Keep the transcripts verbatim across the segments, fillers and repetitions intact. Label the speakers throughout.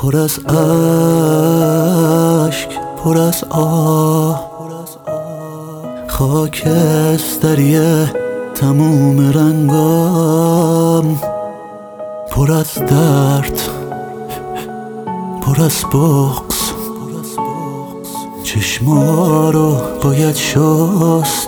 Speaker 1: پر از اشک، پر از آه، خاکستری تموم رنگام، پر از درد، پر از بغض، چشما رو باید شست.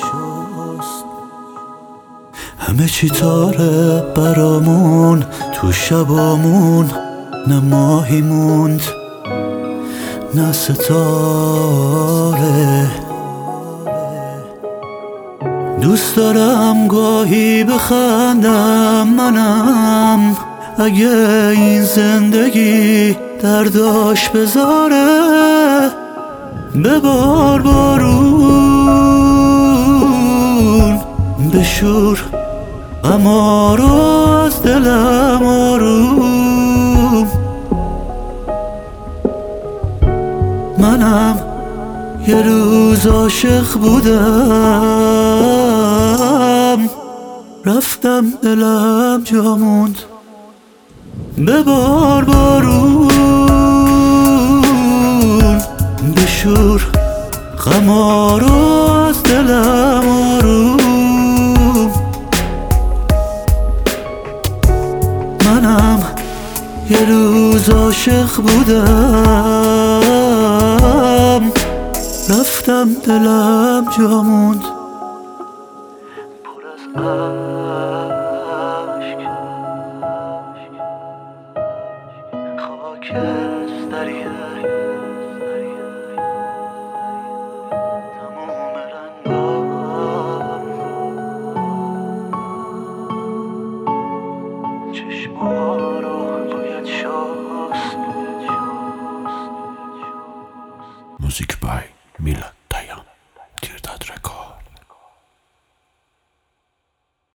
Speaker 1: همه چی تاره برامون، تو شبامون نه ماهی موند نه ستاره. دوست دارم گاهی بخندم منم، اگه این زندگی درداش بذاره. ببار بارون بشور غما رو از دلم آروم. منم یه روز عاشق بودم، رفتم دلم جا موند. ببار بارون بشور غما رو از دلم آروم. منم یه روز عاشق بودم، رفتم دلم جا موند. پر از اشک، خاکستری تموم رنگام، چشما رو باید شست.
Speaker 2: Music by Milan.